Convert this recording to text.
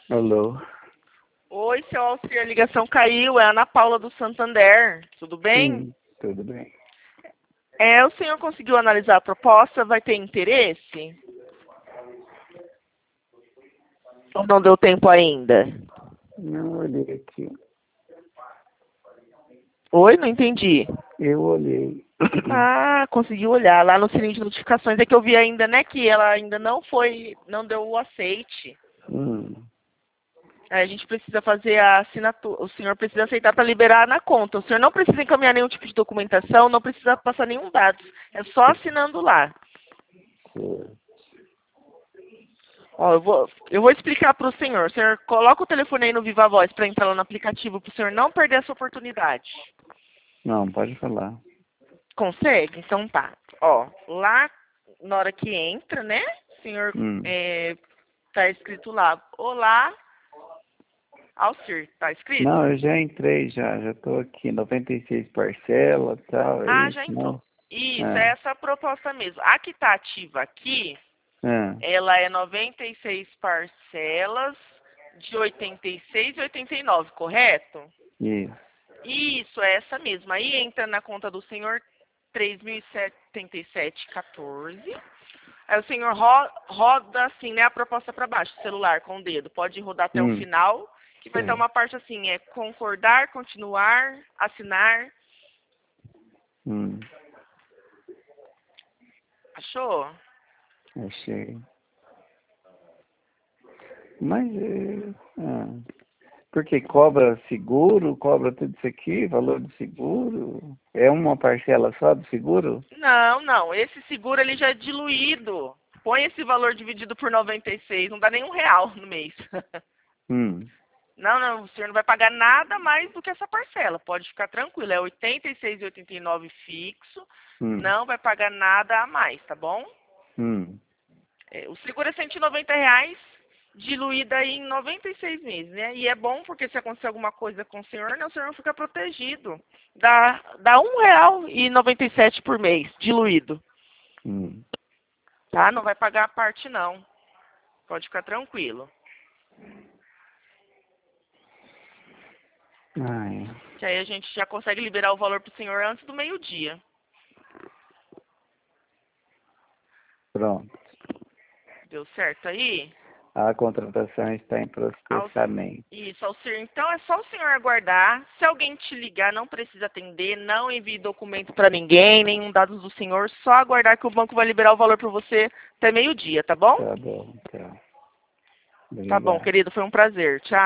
Alô? Oi, seu Alcir, a ligação caiu. É a Ana Paula do Santander. Tudo bem? Sim, tudo bem. O senhor conseguiu analisar a proposta? Vai ter interesse? Ou não deu tempo ainda? Não olhei aqui. Oi, não entendi. Eu olhei. Ah, conseguiu olhar. Lá no sininho de notificações é que eu vi ainda, né, que ela ainda não deu o aceite. Aí a gente precisa fazer a assinatura. O senhor precisa aceitar para liberar na conta. O senhor não precisa encaminhar nenhum tipo de documentação, não precisa passar nenhum dado. É só assinando lá. Ó, eu vou explicar para o senhor. O senhor coloca o telefone aí no Viva Voz para entrar lá no aplicativo, para o senhor não perder essa oportunidade. Não, pode falar. Consegue? Então tá. Ó, lá na hora que entra, né? O senhor tá escrito lá, olá, Alcir, tá escrito? Não, eu já entrei, já tô aqui, 96 parcelas e tal, é Ah, isso, já entrou. não? Isso, é essa a proposta mesmo. A que tá ativa aqui, ela é 96 parcelas de 86 e 89, correto? Isso. Isso, é essa mesma. Aí entra na conta do senhor 3.077,14. Aí o senhor roda assim, né, a proposta para baixo, celular, com o dedo. Pode rodar até o final, que vai ter uma parte assim, é concordar, continuar, assinar. Achou? Achei. Mas, porque cobra seguro, cobra tudo isso aqui, valor do seguro? É uma parcela só do seguro? Não. Esse seguro ele já é diluído. Põe esse valor dividido por 96, não dá nem R$1 no mês. Não, o senhor não vai pagar nada mais do que essa parcela. Pode ficar tranquilo, é 86,89 fixo. Não vai pagar nada a mais, tá bom? O seguro é R$190, diluído aí em 96 meses, né? E é bom porque se acontecer alguma coisa com o senhor, né, o senhor fica protegido. Dá R$1,97 por mês, diluído. Tá? Não vai pagar a parte, não. Pode ficar tranquilo. Que aí a gente já consegue liberar o valor pro senhor antes do meio-dia. Pronto. Deu certo aí? A contratação está em processamento. Isso, Alcir. Então é só o senhor aguardar. Se alguém te ligar, não precisa atender, não envie documento para ninguém, nenhum dados do senhor. Só aguardar que o banco vai liberar o valor para você até meio-dia, tá bom? Tá bom, tá. Tá bom, Obrigado. querido. Foi um prazer. Tchau.